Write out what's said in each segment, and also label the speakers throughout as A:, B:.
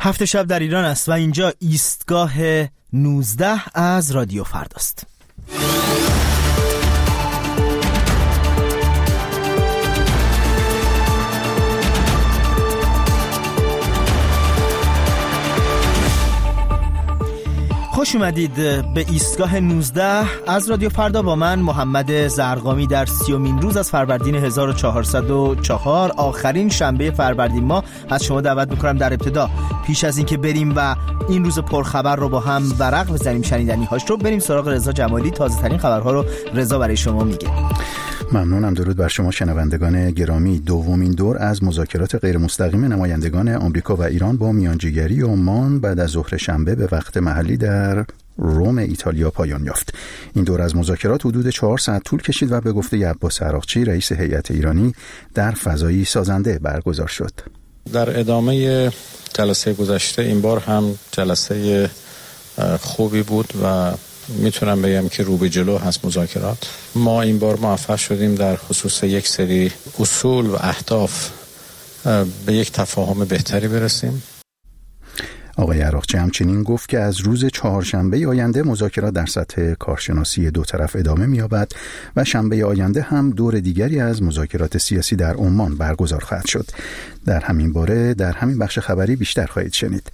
A: هفت شب در ایران است و اینجا ایستگاه 19 از رادیو فرداست. خوش اومدید به ایستگاه 19 از رادیو فردا با من محمد زرقامی در 30مین روز از فروردین 1404 آخرین شنبه فروردین ماه از شما دعوت میکنم در ابتدا پیش از اینکه بریم و این روز پرخبر رو با هم ورق بزنیم شنیدنی هاش رو بریم سراغ رضا جمالی. تازه ترین خبرها رو رضا برای شما میگه.
B: ممنونم. درود بر شما شنوندگان گرامی. دومین دور از مذاکرات غیر مستقیم نمایندگان آمریکا و ایران با میانجیگری عمان بعد از ظهر شنبه به وقت محلی در روم ایتالیا پایان یافت. این دور از مذاکرات حدود 4 ساعت طول کشید و به گفته عباس عراقچی رئیس هیئت ایرانی در فضایی سازنده برگزار شد.
C: در ادامه جلسه گذشته این بار هم جلسه خوبی بود و میتونم بگم که رو به جلو هست مذاکرات. ما این بار موفق شدیم در خصوص یک سری اصول و اهداف به یک تفاهم بهتری برسیم.
B: آقای عراقچی همچنین گفت که از روز چهارشنبه آینده مذاکرات در سطح کارشناسی دو طرف ادامه می‌یابد و شنبه آینده هم دور دیگری از مذاکرات سیاسی در عمان برگزار خواهد شد. در همین باره در همین بخش خبری بیشتر خواهید شنید.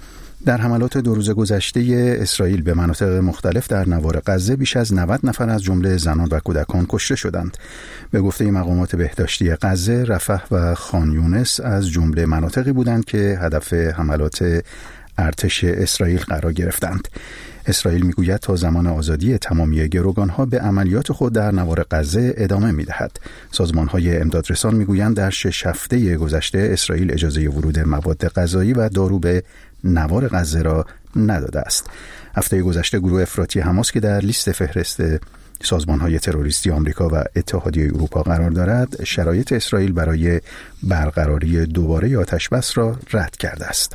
B: در حملات 2 روز گذشته اسرائیل به مناطق مختلف در نوار غزه بیش از 90 نفر از جمله زنان و کودکان کشته شدند. به گفته مقامات بهداشتی غزه، رفح و خان یونس از جمله مناطقی بودند که هدف حملات ارتش اسرائیل قرار گرفتند. اسرائیل میگوید تا زمان آزادی تمامی گروگانها به عملیات خود در نوار غزه ادامه میدهد. سازمانهای امدادرسان میگویند در 6 هفته گذشته اسرائیل اجازه ورود مواد غذایی و دارو به نوار غزه را نداده است. هفته گذشته گروه افراطی حماس که در لیست فهرست سازمان‌های تروریستی آمریکا و اتحادیه اروپا قرار دارد، شرایط اسرائیل برای برقراری دوباره آتش‌بس را رد کرده است.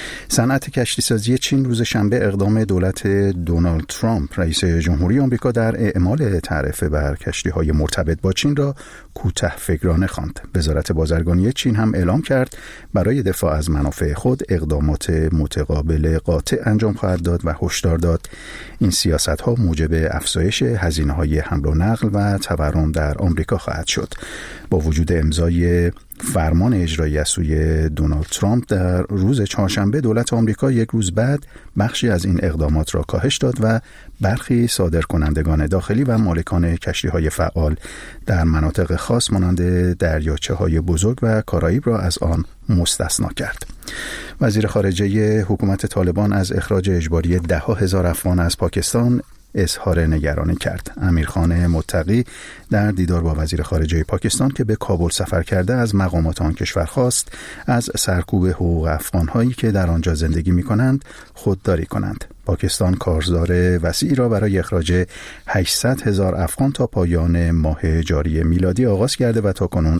B: صنعت کشتیسازی چین روز شنبه اقدام دولت دونالد ترامپ رئیس جمهوری آمریکا در اعمال تعرفه بر کشتی‌های مرتبط با چین را کوتاه‌فکرانه خواند. وزارت بازرگانی چین هم اعلام کرد برای دفاع از منافع خود اقدامات متقابل قاطع انجام خواهد داد و هشدار داد این سیاست‌ها موجب افزایش هزینه‌های حمل و نقل و تورم در آمریکا خواهد شد. با وجود امضای فرمان اجرایی از سوی دونالد ترامپ در روز چهارشنبه، دولت آمریکا یک روز بعد بخشی از این اقدامات را کاهش داد و برخی صادرکنندگان داخلی و مالکان کشتی‌های فعال در مناطق خاص مانند دریاچه‌های بزرگ و کارائیب را از آن مستثنا کرد. وزیر خارجه حکومت طالبان از اخراج اجباری 10,000 افغان از پاکستان اظهار نگرانی کرد. امیرخان متقی در دیدار با وزیر خارجه پاکستان که به کابل سفر کرده از مقامات آن کشور خواست از سرکوب حقوق افغان‌هایی که در آنجا زندگی می‌کنند خودداری کنند. پاکستان کارزار وسیعی را برای اخراج 800,000 افغان تا پایان ماه جاری میلادی آغاز کرده و تاکنون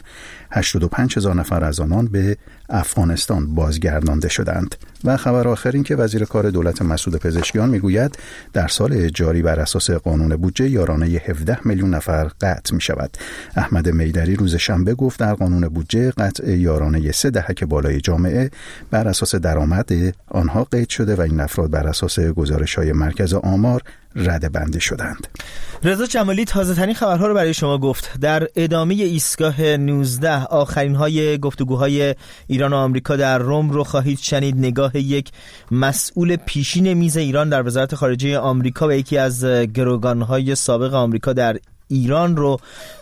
B: 85,000 نفر از آنان به افغانستان بازگردانده شدند. و خبر آخر این که وزیر کار دولت مسعود پزشکیان میگوید در سال جاری بر اساس قانون بودجه یارانه 17 میلیون نفر قطع می شود. احمد میدری روز شنبه گفت در قانون بودجه قطع یارانه 3 دهک بالای جامعه بر اساس درآمد آنها قید شده و این افراد بر اساس گزارش‌های مرکز آمار رده‌بندی شدند.
A: رضا جمالی تازه ترین خبرها رو برای شما گفت. در ادامه ایستگاه 19 آخرین های گفتگوهای ایران و آمریکا در روم رو خواهید شنید. نگاه یک مسئول پیشین میز ایران در وزارت خارجه آمریکا و یکی از گروگانهای سابق آمریکا در ایران رو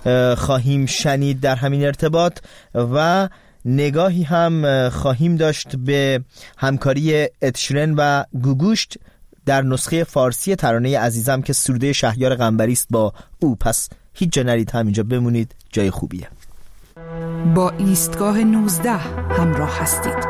A: خواهیم شنید در همین ارتباط و نگاهی هم خواهیم داشت به همکاری ادشرن و گوگوشت در نسخه فارسی ترانه عزیزم که سروده شهریار قنبری است با او. پس هیچ جا نرید، همینجا بمونید، جای خوبیه.
D: با ایستگاه 19 همراه هستید.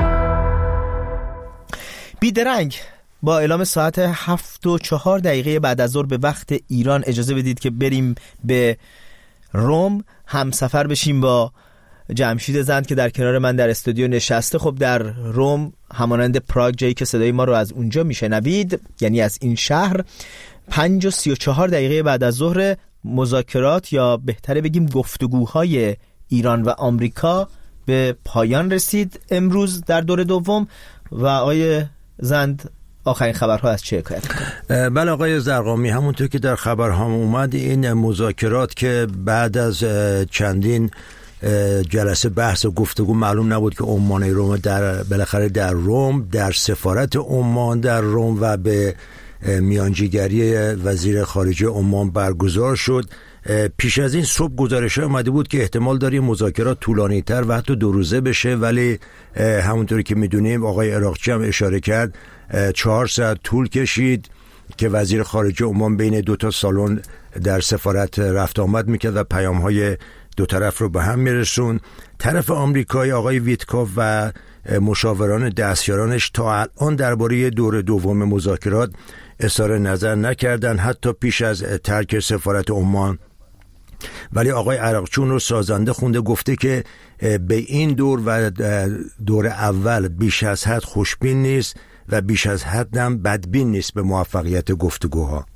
A: بیدرنگ با اعلام ساعت 7:04 بعد از ظهر به وقت ایران اجازه بدید که بریم به روم همسفر بشیم با جمشید زند که در کنار من در استودیو نشسته. خب در روم همانند پراگ جایی که صدای ما رو از اونجا میشنوید، یعنی از این شهر، 5:34 بعد از ظهر مذاکرات یا بهتره بگیم گفتگوهای ایران و آمریکا به پایان رسید امروز در دور دوم و آقای زند آخرین خبرها از چه حکایت می‌کنه؟
E: بله آقای زرقامی، همونطور که در خبرها اومد این مذاکرات که بعد از چندین جلسه بحث و گفتگو معلوم نبود که عمان روم بالاخره در روم در سفارت عمان در روم و به میانجیگری وزیر خارجه عمان برگزار شد. پیش از این صبح گزارش اومده بود که احتمال داره مذاکرات طولانی تر و حتی 2 روزه بشه، ولی همونطوری که میدونیم آقای عراقچی هم اشاره کرد 4 ساعت طول کشید که وزیر خارجه عمان بین 2 سالن در سفارت رفت آمد میکرد و پیام‌های 2 طرف رو به هم میرسون. طرف آمریکایی آقای ویتکوف و مشاوران دستیارانش تا الان درباره دور دوم مذاکرات اظهار نظر نکردن، حتی پیش از ترک سفارت عمان. ولی آقای عراقچی رو سازنده خونده، گفته که به این دور و دور اول بیش از حد خوشبین نیست و بیش از حد هم بدبین نیست به موفقیت گفتگوها.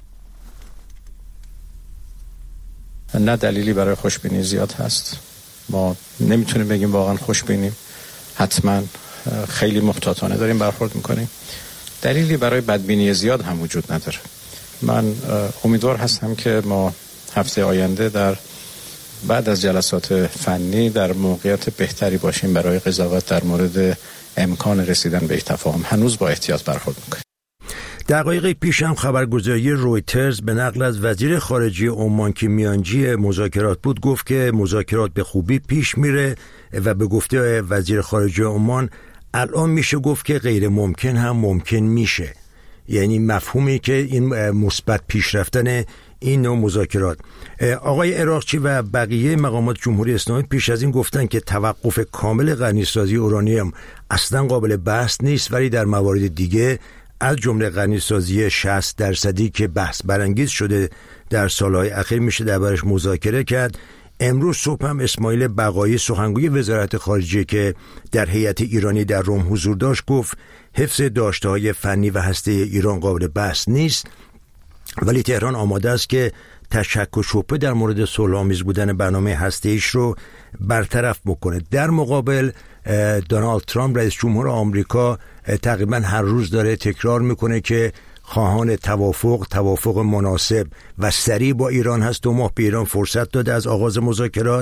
C: نه دلیلی برای خوشبینی زیاد هست. ما نمیتونیم بگیم واقعا خوشبینیم، حتما خیلی محتاطانه داریم برخورد میکنیم. دلیلی برای بدبینی زیاد هم وجود نداره. من امیدوار هستم که ما هفته آینده در بعد از جلسات فنی در موقعیت بهتری باشیم برای قضاوت در مورد امکان رسیدن به تفاهم. هنوز با احتیاط برخورد میکنیم.
E: دقایق پیش هم خبرگزاری رویترز به نقل از وزیر خارجه عمان که میانجی مذاکرات بود گفت که مذاکرات به خوبی پیش میره و به گفته وزیر خارجه عمان الان میشه گفت که غیر ممکن هم ممکن میشه، یعنی مفهومی که این مثبت پیش رفتن این نوع مذاکرات. آقای عراقچی و بقیه مقامات جمهوری اسلامی پیش از این گفتن که توقف کامل غنیسازی اورانیوم اصلا قابل بحث نیست، ولی در موارد دیگه از جمله غنیسازی 60% که بحث برانگیز شده در سالهای اخیر میشه دربارش مذاکره کرد. امروز صبح هم اسماعیل بقایی سخنگوی وزارت خارجه که در هیئت ایرانی در روم حضور داشت گفت حفظ داشته‌های فنی و هسته ایران قابل بحث نیست، ولی تهران آماده است که تشک و شبهه در مورد صلح‌آمیز بودن برنامه هسته‌ایش رو برطرف بکنه. در مقابل دونالد ترامپ رئیس جمهور آمریکا تقریبا هر روز داره تکرار میکنه که خواهان توافق مناسب و سریع با ایران هست. 2 ماه به ایران فرصت داده از آغاز مذاکرات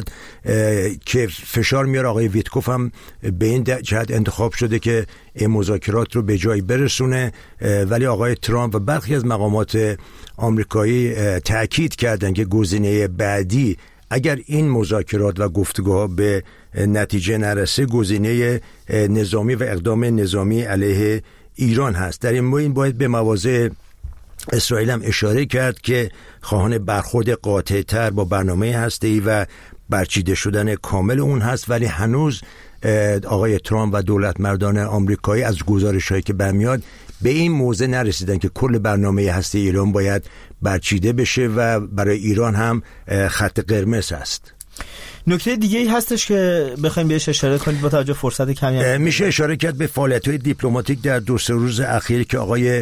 E: که فشار میاره. آقای ویتکوف هم به این جهت انتخاب شده که این مذاکرات رو به جایی برسونه، ولی آقای ترامپ و برخی از مقامات آمریکایی تأکید کردن که گزینه بعدی اگر این مذاکرات و گفتگوها به نتیجه نرسه گزینه نظامی و اقدام نظامی علیه ایران هست. در این موین باید به مواضع اسرائیل هم اشاره کرد که خواهان برخورد قاطع‌تر با برنامه هسته‌ای و برچیده شدن کامل اون هست، ولی هنوز آقای ترامپ و دولت مردان آمریکایی از گزارش‌هایی که برمیاد به این موضع نرسیدن که کل برنامه هسته ایران باید برچیده بشه و برای ایران هم خط قرمز است.
A: نکته دیگه ای هستش که بخوایم بهش اشاره کنید با توجه فرصت کمی؟
E: میشه اشاره کرد به فعالیت‌های دیپلماتیک در 2-3 روز اخیر که آقای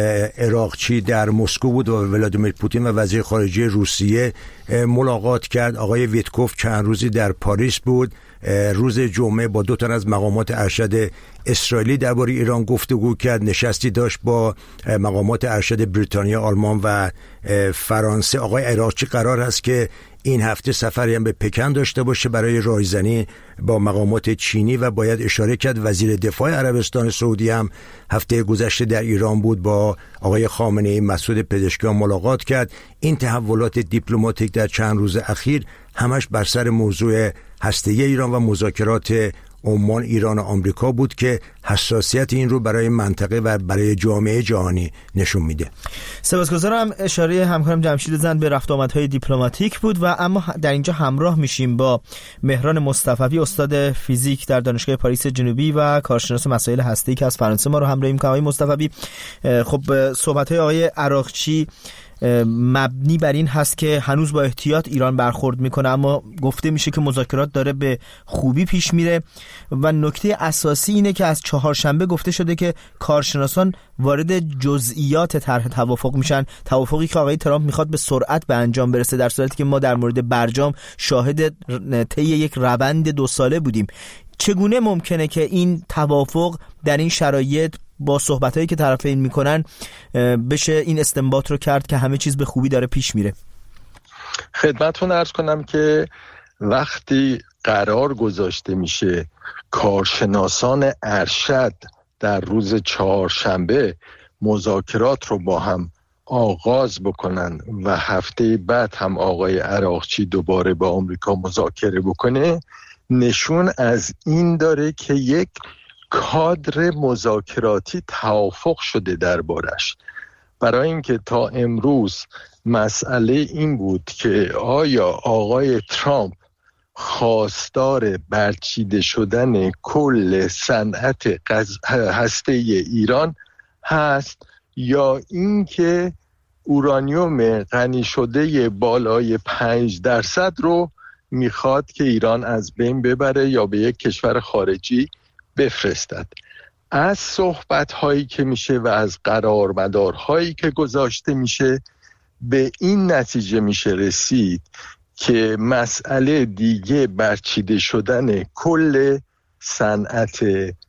E: عراقچی در مسکو بود و ولادیمیر پوتین و وزیر خارجه روسیه ملاقات کرد. آقای ویتکوف چند روزی در پاریس بود. روز جمعه با 2 تن از مقامات ارشد اسرائیلی درباره ایران گفتگو کرد. نشستی داشت با مقامات ارشد بریتانیا، آلمان و فرانسه. آقای عراقچی قرار است که این هفته سفری هم به پکن داشته باشه برای راهزنی با مقامات چینی و باید اشاره کرد وزیر دفاع عربستان سعودی هم هفته گذشته در ایران بود، با آقای خامنه‌ای مسعود پزشکیان ملاقات کرد. این تحولات دیپلماتیک در چند روز اخیر همش بر سر موضوع هسته‌ای ایران و مذاکرات عمان، ایران و آمریکا بود که حساسیت این رو برای منطقه و برای جامعه جهانی نشون میده.
A: سپاسگزارم. اشاره همکارم جمشید زند به رفت آمدهای دیپلماتیک بود و اما در اینجا همراه میشیم با مهران مصطفی، استاد فیزیک در دانشگاه پاریس جنوبی و کارشناس مسائل هسته‌ای که از فرانسه ما رو همراهی می‌کنه. آقای مصطفی، خب صحبت‌های آقای عراقچی مبنی بر این هست که هنوز با احتیاط ایران برخورد میکنه، اما گفته میشه که مذاکرات داره به خوبی پیش میره و نکته اساسی اینه که از 4 گفته شده که کارشناسان وارد جزئیات طرح توافق میشن، توافقی که آقای ترامپ میخواد به سرعت به انجام برسه، در صورتی که ما در مورد برجام شاهد طی یک روند 2 ساله بودیم. چگونه ممکنه که این توافق در این شرایط با صحبتایی که طرفین میکنن بشه این استنباط رو کرد که همه چیز به خوبی داره پیش میره؟
F: خدمتتون عرض کنم که وقتی قرار گذاشته میشه کارشناسان ارشد در روز چهارشنبه مذاکرات رو با هم آغاز بکنن و هفته بعد هم آقای عراقچی دوباره با آمریکا مذاکره بکنه، نشون از این داره که یک کادر مذاکراتی توافق شده دربارش. برای اینکه تا امروز مسئله این بود که آیا آقای ترامپ خواستار برچیده شدن کل صنعت هسته ایران هست یا اینکه اورانیوم غنی شده بالای 5% رو میخواد که ایران از بین ببره یا به یک کشور خارجی بفرستد. از صحبت هایی که میشه و از قرارمدارهایی که گذاشته میشه به این نتیجه میشه رسید که مسئله دیگه برچیده شدن کل صنعت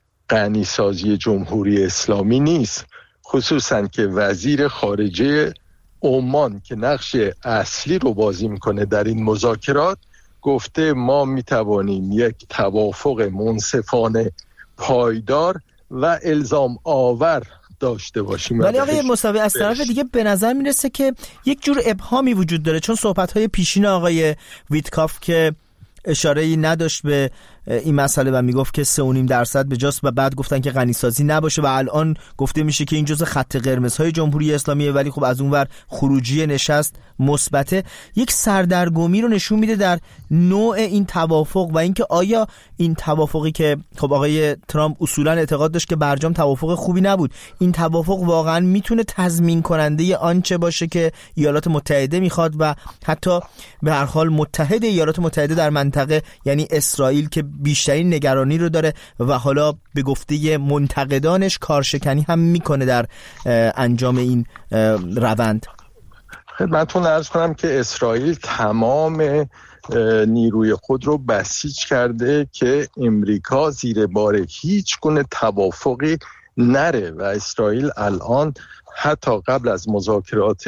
F: غنیسازی جمهوری اسلامی نیست، خصوصا که وزیر خارجه عمان که نقش اصلی رو بازی میکنه در این مذاکرات گفته ما میتوانیم یک توافق منصفانه پایدار و الزام آور داشته باشیم.
A: ولی آقای موسوی از طرف دیگه به نظر میرسه که یک جور ابهامی وجود داره، چون صحبت‌های پیشین آقای ویتکاف که اشاره‌ای نداشت به این مسئله و میگفت که 3.5% به جاست و بعد گفتن که غنیسازی نباشه و الان گفته میشه که این جزء خط قرمزهای جمهوری اسلامیه، ولی خب از اونور خروجی نشست مثبته. یک سردرگمی رو نشون میده در نوع این توافق و اینکه آیا این توافقی که خب آقای ترامپ اصولا اعتقاد داشت که برجام توافق خوبی نبود، این توافق واقعا میتونه تضمین کننده آنچه باشه که ایالات متحده میخواد و حتی به هر حال متحد ایالات متحده در منطقه یعنی اسرائیل که بیشترین نگرانی رو داره و حالا به گفته منتقدانش کارشکنی هم میکنه در انجام این روند.
F: خدمتتون عرض کنم که اسرائیل تمام نیروی خود رو بسیج کرده که امریکا زیر بار هیچ گونه توافقی نره و اسرائیل الان حتی قبل از مذاکرات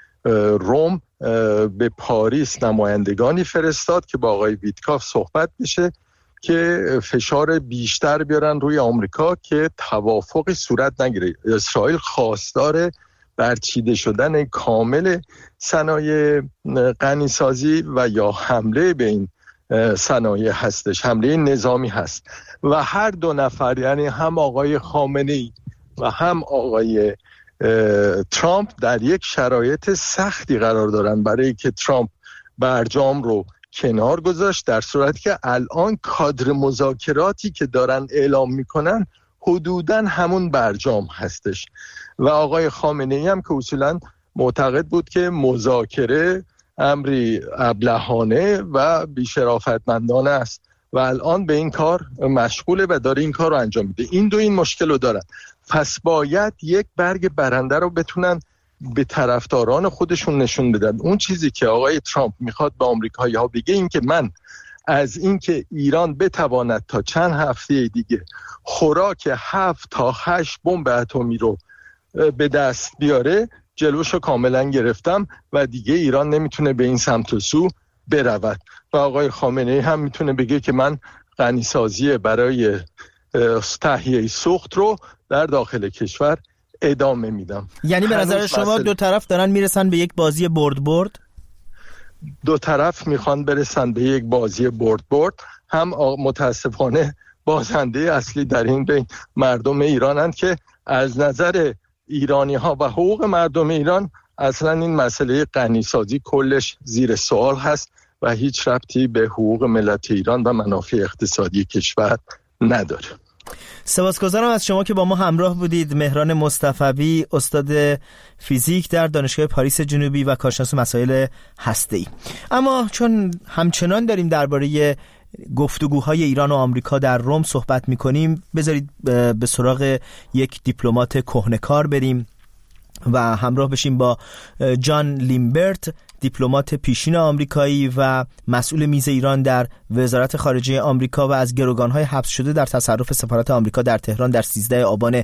F: روم به پاریس نمایندگانی فرستاد که با آقای ویتکاف صحبت بشه که فشار بیشتر بیارن روی آمریکا که توافقی صورت نگیره. اسرائیل خواستار برچیده شدن کامل صنایع غنیسازی و یا حمله به این صنایع هستش، حمله نظامی هست و هر دو نفر یعنی هم آقای خامنه‌ای و هم آقای ترامپ در یک شرایط سختی قرار دارن برای که ترامپ برجام رو کنار گذاشت، در صورتی که الان کادر مذاکراتی که دارن اعلام میکنن حدوداً همون برجام هستش و آقای خامنه‌ای هم که اصولاً معتقد بود که مذاکره امری ابلهانه و بی‌شرافتمندانه است و الان به این کار مشغوله و داره این کار رو انجام میده. این دو این مشکل رو دارن، پس باید یک برگ برنده رو بتونن به طرفداران خودشون نشون بدن. اون چیزی که آقای ترامپ میخواد به آمریکایی‌ها بگه این که من از اینکه ایران بتواند تا چند هفته دیگه خوراک 7 تا 8 بمب اتمی رو به دست بیاره جلوشو کاملا گرفتم و دیگه ایران نمیتونه به این سمت و سو برود و آقای خامنه‌ای هم میتونه بگه که من غنیسازی برای تهیه سوخت رو در داخل کشور ادامه میدم.
A: یعنی به نظر شما دو طرف دارن میرسن به یک بازی برد؟
F: دو طرف میخوان برسن به یک بازی برد. هم متاسفانه بازنده اصلی در این بین مردم ایرانند که از نظر ایرانی ها و حقوق مردم ایران اصلا این مسئله غنیسازی کلش زیر سوال هست و هیچ ربطی به حقوق ملت ایران و منافع اقتصادی کشور نداره.
A: سپاسگزارم از شما که با ما همراه بودید. مهران مصطفوی، استاد فیزیک در دانشگاه پاریس جنوبی و کارشناس مسائل هسته‌ای. اما چون همچنان داریم درباره گفتگوهای ایران و آمریکا در روم صحبت می‌کنیم، بذارید به سراغ یک دیپلمات کهنه‌کار بریم و همراه بشیم با جان لیمبرت دیپلمات پیشین آمریکایی و مسئول میز ایران در وزارت خارجه آمریکا و از گروگان‌های حبس شده در تصرف سفارت آمریکا در تهران در 13 آبان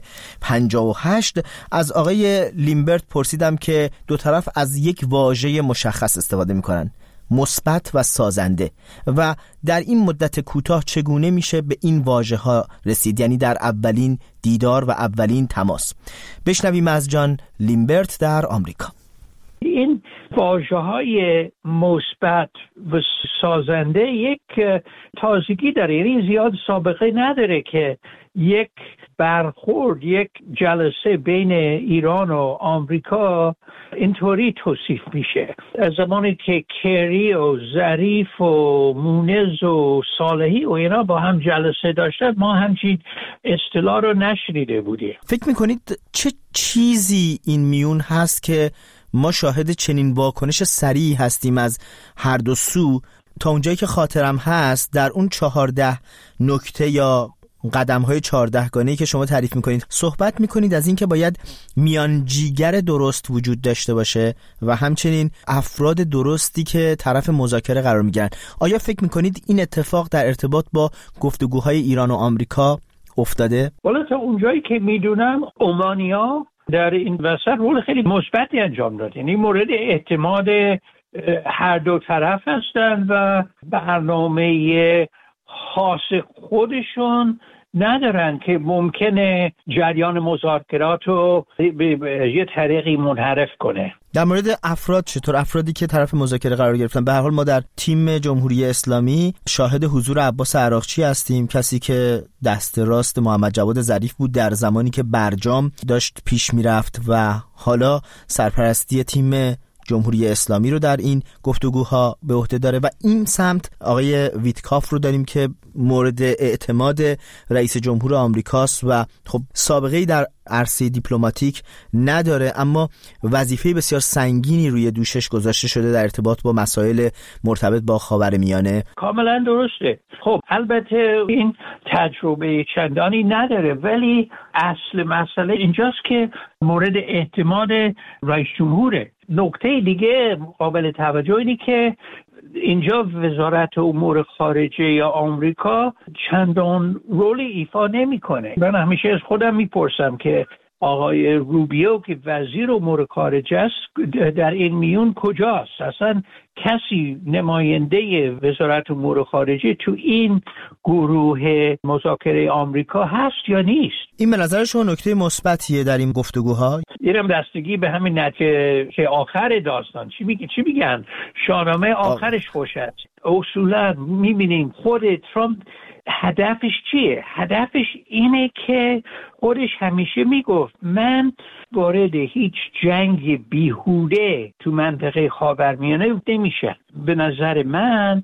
A: 58 از آقای لیمبرت پرسیدم که دو طرف از یک واژه مشخص استفاده می‌کنن، مثبت و سازنده، و در این مدت کوتاه چگونه میشه به این واژه‌ها رسید، یعنی در اولین دیدار و اولین تماس. بشنویم از جان لیمبرت در آمریکا.
G: این واژه‌های مثبت و سازنده یک تازگی داره، یعنی زیاد سابقه نداره که یک برخورد، یک جلسه بین ایران و آمریکا اینطوری توصیف میشه. از زمانی که کری و ظریف و مونز و صالحی و اینا با هم جلسه داشتن ما همچین اصطلاح رو نشنیده بودیم.
A: فکر میکنید چه چیزی این میون هست که ما شاهد چنین واکنش سریعی هستیم از هر دو سو؟ تا اونجایی که خاطرم هست در اون 14 نکته یا قدم‌های 14 گانه‌ای که شما تعریف می‌کنید صحبت می‌کنید از این که باید میانجیگر درست وجود داشته باشه و همچنین افراد درستی که طرف مذاکره قرار می‌گیرن. آیا فکر می‌کنید این اتفاق در ارتباط با گفتگوهای ایران و آمریکا افتاده؟
G: والا تا اونجایی که می‌دونم عمانی‌ها در این وسط رول خیلی مثبتی انجام داد، یعنی مورد اعتماد هر دو طرف هستن و برنامه خاص خودشون ندارن که ممکنه جریان مذاکرات رو به یه طریقی منحرف کنه.
A: در مورد افراد چطور؟ افرادی که طرف مذاکره قرار گرفتن. به هر حال ما در تیم جمهوری اسلامی شاهد حضور عباس عراقچی هستیم، کسی که دست راست محمد جواد ظریف بود در زمانی که برجام داشت پیش میرفت و حالا سرپرستی تیم جمهوری اسلامی رو در این گفتگوها به عهده داره. و این سمت آقای ویتکاف رو داریم که مورد اعتماد رئیس جمهور آمریکاست و خب سابقه‌ای در عرصه دیپلماتیک نداره، اما وظیفه بسیار سنگینی روی دوشش گذاشته شده در ارتباط با مسائل مرتبط با خاورمیانه.
G: کاملا درسته. خب البته این تجربه چندانی نداره، ولی اصل مسئله اینجاست که مورد اعتماد رئیس جمهوره. نکته دیگه قابل توجه اینه که اینجا وزارت امور خارجه یا آمریکا چندان رولی ایفا نمیکنه. من همیشه از خودم میپرسم که آقای روبیو که وزیر امور خارجه است در این میون کجاست؟ اصلا کسی نماینده وزارت امور خارجه تو این گروه مذاکره آمریکا هست یا نیست؟
A: این به نظر شما نکته مثبتیه در این گفتگوها؟
G: اینم دستگی به همین نتیجه که آخر داستان چی میگن؟ شاهنامه آخرش خوش است. اصولا میبینیم خود ترامپ هدفش چیه؟ هدفش اینه که خودش همیشه میگفت من وارد هیچ جنگ بیهوده تو منطقه خاورمیانه نمیشم. به نظر من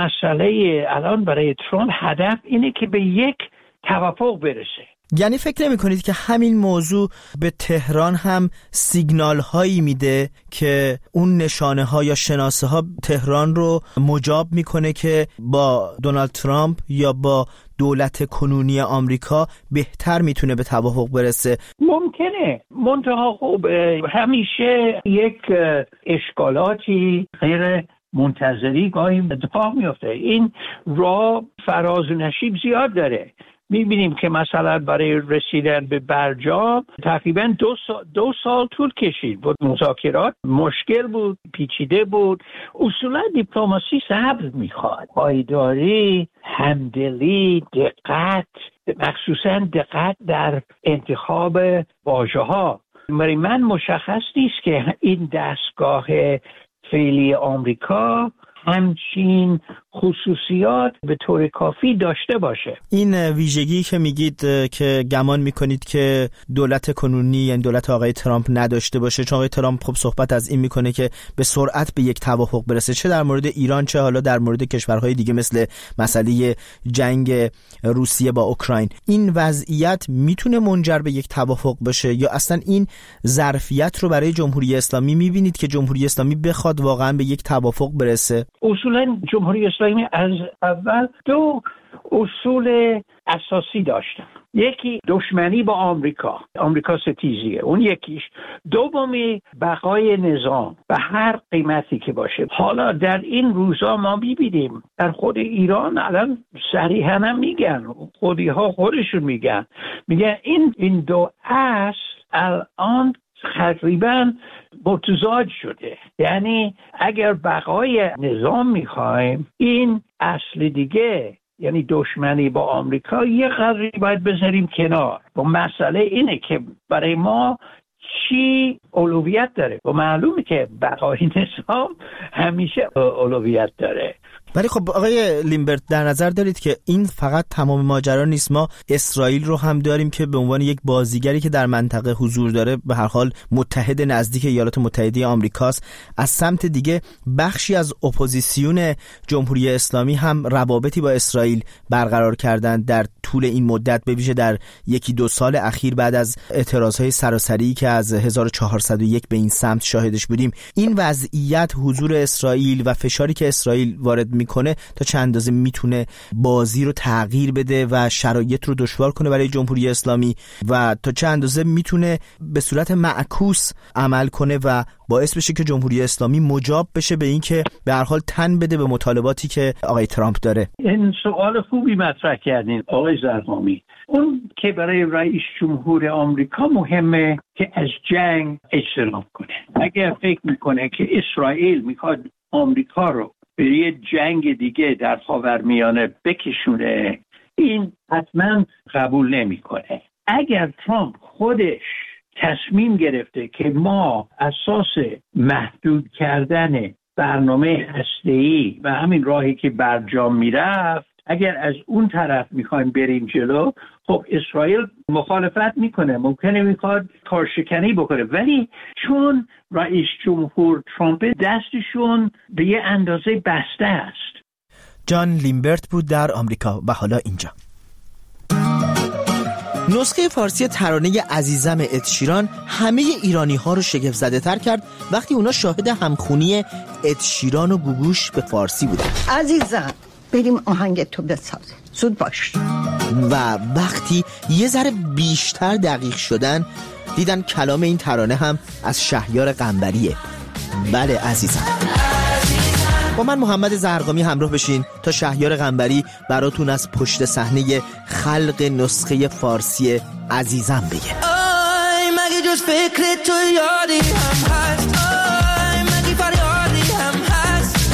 G: مسئله الان برای ترامپ هدف اینه که به یک توافق برسه.
A: یعنی فکر نمی کنید که همین موضوع به تهران هم سیگنال هایی میده که اون نشانه ها یا شناسه ها تهران رو مجاب میکنه که با دونالد ترامپ یا با دولت کنونی آمریکا بهتر میتونه به توافق برسه؟
G: ممکنه، منتها خب همیشه یک اشکالاتی غیر منتظری گاهی اتفاق میفته. این راه فراز و نشیب زیاد داره. میبینیم که مثلا برای رسیدن به برجام تقریبا دو سال طول کشید. بود مذاکرات مشکل بود، پیچیده بود. اصولا دیپلماسی صبر میخواد، پایداری، همدلی، دقت، مخصوصا دقت در انتخاب واژه‌ها. برای من مشخص نیست که این دستگاه فعلی آمریکا همچین خصوصیات به طور کافی داشته باشه.
A: این ویژگی که میگید که گمان میکنید که دولت کنونی یعنی دولت آقای ترامپ نداشته باشه، چون آقای ترامپ خب صحبت از این میکنه که به سرعت به یک توافق برسه، چه در مورد ایران چه حالا در مورد کشورهای دیگه مثل مسئله جنگ روسیه با اوکراین. این وضعیت میتونه منجر به یک توافق بشه یا اصلا این ظرفیت رو برای جمهوری اسلامی میبینید که جمهوری اسلامی بخواد واقعا به یک توافق برسه؟
G: اصولا جمهوری اسلامی از اول دو اصول اساسی داشتن. یکی دشمنی با آمریکا ستیزیه، اون یکیش. دومی بقای نظام به هر قیمتی که باشه. حالا در این روزا ما می‌بینیم در خود ایران الان صریحاً هم میگن، خودی‌ها خودشون میگن این دو اصل الان تقریبا متضاد شده. یعنی اگر بقای نظام میخوایم، این اصل دیگه یعنی دشمنی با آمریکا یه قدری باید بذاریم کنار. و مسئله اینه که برای ما چی اولویت داره؟ و معلومه که بقای نظام همیشه اولویت داره.
A: ولی خب آقای لیمبرت، در نظر دارید که این فقط تمام ماجرا نیست. ما اسرائیل رو هم داریم که به عنوان یک بازیگری که در منطقه حضور داره، به هر حال متحد نزدیک ایالات متحده آمریکاست. از سمت دیگه بخشی از اپوزیسیون جمهوری اسلامی هم روابطی با اسرائیل برقرار کردن در طول این مدت، به ویژه در یکی دو سال اخیر بعد از اعتراضهای سراسری که از 1401 به این سمت شاهدش بودیم. این وضعیت، حضور اسرائیل و فشاری که اسرائیل وارد میکنه تا چند اندازه میتونه بازی رو تغییر بده و شرایط رو دشوار کنه برای جمهوری اسلامی و تا چند اندازه میتونه به صورت معکوس عمل کنه و باعث بشه که جمهوری اسلامی مجاب بشه به این که به هر حال تن بده به مطالباتی که آقای ترامپ داره.
G: این سوال خوبی مطرح کردین آقای زرقامی. اون که برای رئیس جمهور آمریکا مهمه که از جنگ اجتناب کنه. اگر فکر میکنه که اسرائیل میخواد آمریکا رو به یه جنگ دیگه در خاورمیانه بکشونه، این حتما قبول نمیکنه. اگر ترامپ خودش تصمیم گرفته که ما اساس محدود کردن برنامه هسته‌ای و همین راهی که برجام میرفت، اگر از اون طرف میخوایم بریم جلو، خب اسرائیل مخالفت میکنه، ممکنه میخواد کارشکنی بکنه، ولی چون رئیس جمهور ترامپ دستشون به یه اندازه بسته است.
A: جان لیمبرت بود در آمریکا. و حالا اینجا نسخه فارسی ترانه عزیزم اد شیران همه ایرانی ها رو شگفت زده تر کرد وقتی اونا شاهد همخونی اد شیران و گوگوش به فارسی بودن.
H: عزیزم بریم آهنگ تو بساز، زود باش.
A: و وقتی یه ذره بیشتر دقیق شدن دیدن کلام این ترانه هم از شهیار قنبریه. بله عزیزم. با من محمد زرقامی همراه بشین تا شهیار قنبری براتون از پشت صحنه خلق نسخه فارسی عزیزم بگه. آی مگه جز فکر تو یادی هم هست، آی مگه فریادی هم هست،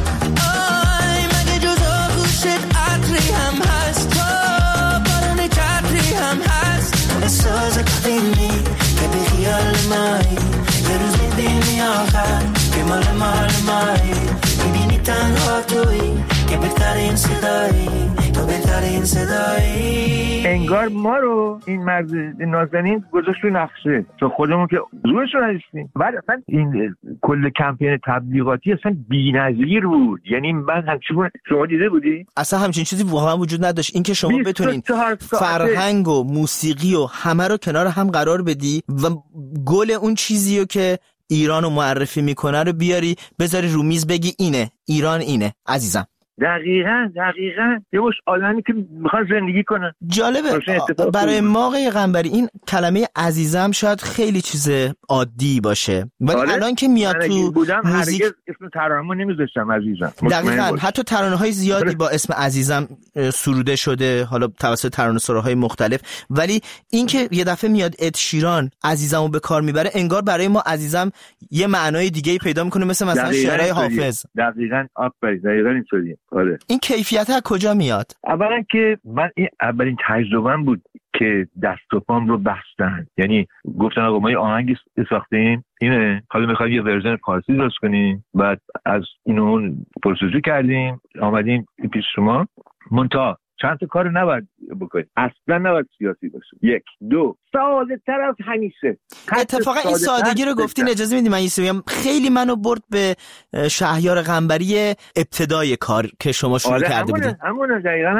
A: آی مگه جز آغوشت عطری هم هست، تو بارون چتری هم هست، احساس قدیمی که به خیال مایی، یه روز میبینی آخر که مال مایی، میبینی تنها توی که بهترین صدایی، تو بهترین صدایی.
I: انگار ما رو این مرد نازنین گذاشت رو نقشه، چون خودمون که روشون نداشتیم. ولی اصلا این کل کمپین تبلیغاتی اصلا بی‌نظیر بود. یعنی من همچنین، شما دیده بودی؟
A: اصلا همچین چیزی واقعا وجود نداشت. این که شما بتونین فرهنگ و موسیقی و همه رو کنار هم قرار بدی و گل اون چیزیو که ایرانو معرفی میکنه رو بیاری بذاری رو میز بگی اینه ایران، اینه عزیزم.
I: دقیقاً یه مش آدمی که میخواد زندگی کنه.
A: جالبه برای ما آقای قنبری این کلمه عزیزم شاید خیلی چیز عادی باشه، ولی الان که میاد تو
I: موزیک اسم ترانه‌مو نمیذاشتم عزیزم.
A: دقیقاً حتی ترانه‌های زیادی با اسم عزیزم سروده شده، حالا توسط ترانه‌سراهای مختلف، ولی این که یه دفعه میاد اد شیران عزیزمو به کار میبره، انگار برای ما عزیزم یه معنای دیگه‌ای پیدا میکنه، مثلا شعرهای حافظ.
I: دقیقاً اینطوریه. آره.
A: این کیفیت از کجا میاد؟
I: اولا که من این اولین تجربه‌ام بود که دست و پام رو بستن، یعنی گفتن آقا ما یه آهنگ ساختیم اینه، حالا می‌خوایم یه ورژن فارسی درست کنیم، بعد از اینو پرسجو کردیم آمدیم پیش شما، منتها چند تا کارو نباید بکنید، اصلا نباید سیاسی باشه. یک دو ساده تر از همیشه.
A: اتفاقا این سادگی رو گفتین، اجازه میدید من یه چیزی بگم، خیلی منو برد به شهیار قنبری ابتدای کار که شما شروع کرده بودید.
I: همونه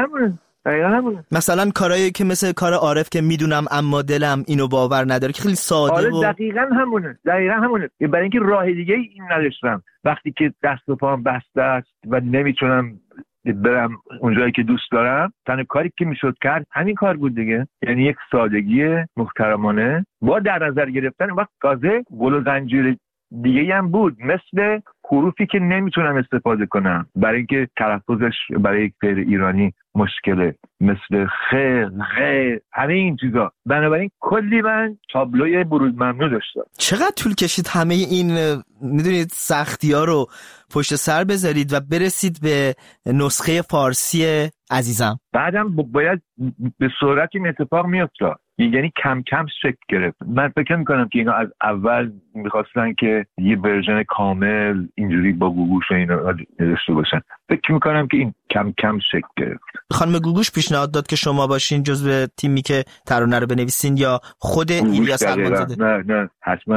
I: دقیقاً
A: مثلا کارهایی که مثل کار عارف که میدونم اما دلم اینو باور نداره که خیلی ساده و
I: دقیقاً همونه. برای اینکه راه دیگه این نداشتم وقتی که دست و پام بسته است و نمیتونم برم اونجایی که دوست دارم، تنها کاری که میشد کرد همین کار بود دیگه. یعنی یک سادگی محترمانه با در نظر گرفتن وقت تازه گل و زنجیر دیگه هم بود، مثل حروفی که نمیتونم استفاده کنم برای اینکه تلفظش برای یک غیر ایرانی مشکله، مثل خ، همه این چیزا. بنابراین کلی من تابلوی بروز ممنوع داشتم.
A: چقدر طول کشید همه این میدونید سختی ها رو پشت سر بذارید و برسید به نسخه فارسی عزیزم؟
I: بعدم باید به سرعت این اتفاق میافتاد، یعنی کم کم شکل گرفت. من فکر میکنم که اینا از اول میخواستن که یه ورژن کامل اینجوری با گوگوش و اینا داشته باشن. فکر میکنم که این کم کم شکل گرفت.
A: خانم گوگوش پیشنهاد داد که شما باشین جزو تیمی که ترانه رو بنویسین یا خود ایلیاس المانزاده؟
I: نه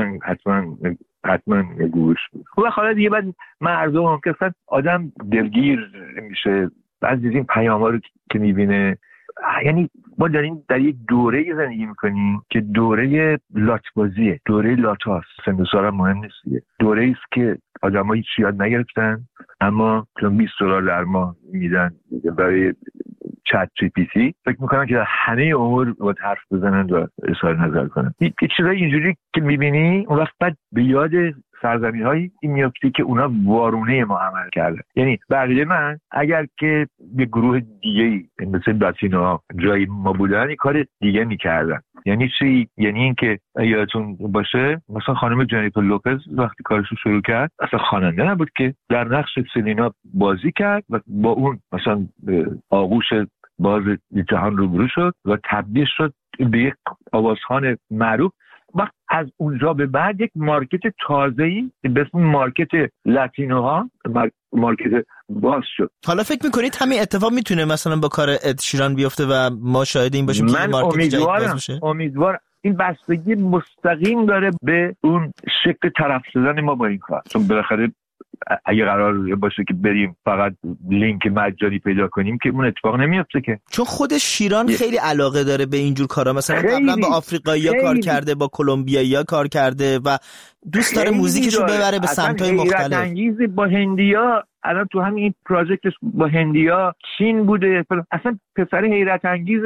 I: حتما گوگوش بود. خب حالا دیگه بعد مردم که آدم دلگیر میشه بعضی از این پیام‌ها رو که میبینه. یعنی ما داریم در یک دوره زندگی میکنیم که دوره لاتبازیه، دوره لاتاست. سن و سال مهم نیست دیگه. دوره ایست که آدم‌ها هیچ یاد نگرفتن اما چون $20 در ماه میدن برای چت جی پی تی، فکر میکنم که همه امور باید حرف بزنن و اظهار نظر کنن. یه چیزای اینجوری که میبینی اون وقت بعد به یاد سرزمین‌هایی این میافتی که اونا وارونه ما عمل کردن. یعنی بقیه من اگر که به گروه دیگه‌ای مثل لاتینوها جای ما بودن این کار دیگه میکردن. یعنی چی؟ یعنی این که یادتون باشه مثلا خانم جنیفر لوپز وقتی کارشو شروع کرد اصلا خواننده نبود که در نقش سلینا بازی کرد و با اون مثلا آغوش باز جهان روبرو شد و تبدیل شد به یک آوازخوان معروف. وقت از اونجا به بعد یک مارکت تازه‌ای به اسم مارکت لاتینوها مارکت باز شد.
A: حالا فکر میکنید همین اتفاق میتونه مثلا با کار اد شیران بیفته و ما شاهد این باشیم که مارکت جدید باز بشه؟
I: امیدوارم. این بستگی مستقیم داره به اون شکل طرف زدن ما با این کار. چون بالاخره اگه قرار باشه که بریم فقط لینک مجانی پیدا کنیم که اون اتفاق نمیفته که.
A: چون خود شیران خیلی علاقه داره به اینجور کارا، مثلا قبلا با آفریقایی‌ها کار کرده، با کلمبیایی‌ها کار کرده و دوست داره موزیکشو ببره به سمت‌های مختلف.
I: انگیزی با هندیا الان تو همین پروژکتش با هندیا چین بوده. اصلا پسر حیرت انگیز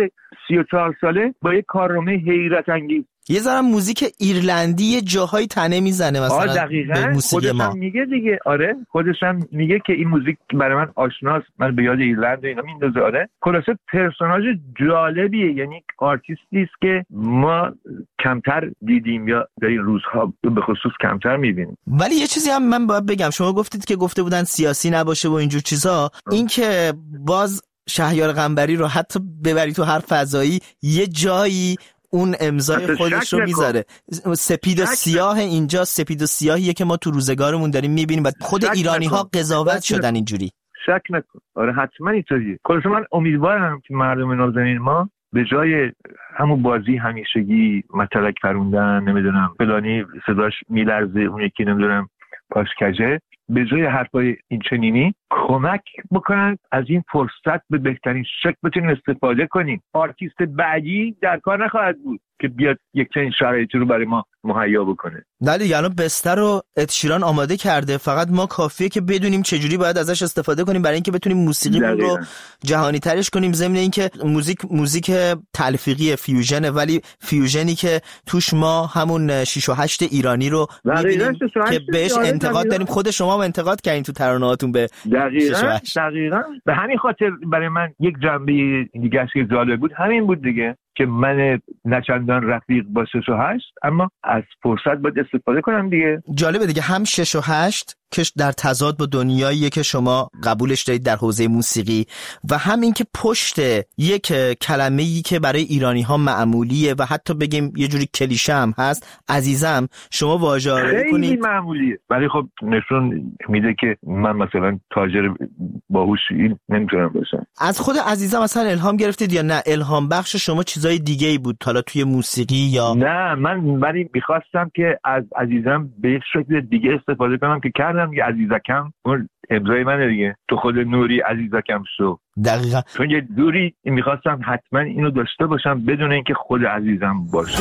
I: 34 ساله با یک کارنامه حیرت انگیز.
A: یه ذره موزیک ایرلندی جاهای تنه میزنه مثلا به موسیقی ما.
I: خودش میگه دیگه. آره خودش هم میگه که این موزیک برای من آشناست، من به یاد ایرلند و اینا میندازه. آره خلاصه پرسوناژ جالبیه، یعنی آرتیستی است که ما کمتر دیدیم یا در این روزها به خصوص کمتر میبینیم.
A: ولی یه چیزی هم من باید بگم، شما گفتید که گفته بودن سیاسی نباشه و اینجور چیزا، این که باز شهریار قنبری رو حتی ببری تو هر فضایی یه جایی اون امضای خودش رو میذاره. سپید و سیاه اینجا، سپید و سیاهیه که ما تو روزگارمون داریم میبینیم و خود ایرانی ها قضاوت شدن اینجوری.
I: شک نکن. آره حتما اینطوریه. خلاص من امیدوارم که مردم نازنین ما به جای همون بازی همیشگی مطلق فروندن، نمیدونم فلانی صداش میلرزه اون یکی نمیدونم پاش کجه، به جای حرفای این چنینی کمک بکنن از این فرصت به بهترین شکل بتونیم استفاده کنیم. آرتیست بعدی در کار نخواهد بود که بیاد یک چنین شرایطی رو برای ما مهیا بکنه.
A: ولی یعنی بستر رو اد شیران آماده کرده، فقط ما کافیه که بدونیم چجوری باید ازش استفاده کنیم برای اینکه بتونیم موسیقیمون رو جهانی ترش کنیم. ضمن اینکه موزیک تلفیقی فیوژنه، ولی فیوژنی که توش ما همون 6 و 8 ایرانی رو می‌بینیم که بهش انتقاد داریم. خود شما هم انتقاد کردین تو ترانه‌هاتون به
I: دقیقاً. به همین خاطر برای من یک جنبه دیگه که جالب بود همین بود دیگه، که من نچندان رفیق با 6 و 8 اما از فرصت باید استفاده کنم دیگه.
A: جالبه دیگه، هم 6 و 8 که در تضاد با دنیاییه که شما قبولش دارید در حوزه موسیقی و هم این که پشت یک کلمه‌ای که برای ایرانی‌ها معمولیه و حتی بگیم یه جوری کلیشه هم هست، عزیزم، شما واژه‌آوری کنید.
I: خیلی معمولیه ولی خب نشون میده که من مثلا تاجر باهوشی نمیتونم باشم.
A: از خود عزیزم مثلا الهام گرفتید یا نه الهام بخش شما چیزای دیگه‌ای بود حالا توی موسیقی یا
I: نه؟ من ولی می‌خواستم که از عزیزم به یک شکل دیگه استفاده کنم که کردم دیگه. عزیزکم اون امضای منه دیگه، تو خود نوری عزیزکم شو.
A: دقیقاً.
I: چون یه دوری می‌خواستم حتما اینو داشته باشم بدون اینکه خود عزیزم باشه.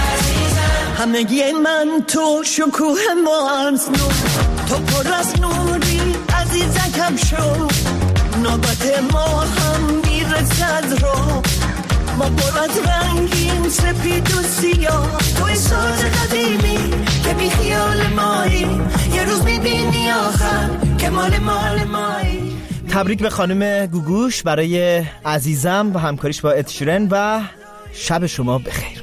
J: همگی من تو شکوه مانس نور، تو پر از نوری عزیزکم شو. نوبت ما هم میرسد رو ما برد رنگیم سپید و سیاه توی ساز قدیمی که بی خیال مایی یه روز میبینی آخر که مال مایی.
A: تبریک به خانم گوگوش برای عزیزم و همکاریش با اد شیرن و شب شما بخیر.